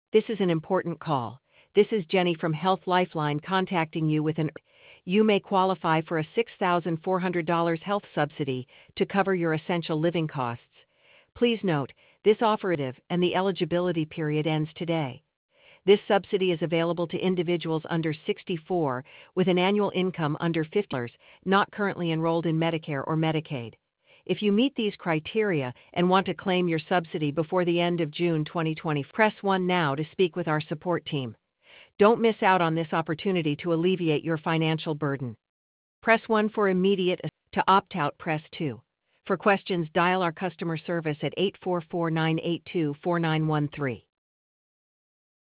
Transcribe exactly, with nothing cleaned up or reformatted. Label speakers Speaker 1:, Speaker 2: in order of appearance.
Speaker 1: This is an important call. This is Jenny from Health Lifeline contacting you with an you may qualify for a six thousand four hundred dollars health subsidy to cover your essential living costs. Please note, this offer is and the eligibility period ends today. This subsidy is available to individuals under sixty-four with an annual income under fifty dollars, not currently enrolled in Medicare or Medicaid. If you meet these criteria and want to claim your subsidy before the end of June twenty twenty, press one now to speak with our support team. Don't miss out on this opportunity to alleviate your financial burden. Press one for immediate assistance. To opt out, press two. For questions, dial our customer service at eight four four, nine eight two, four nine one three.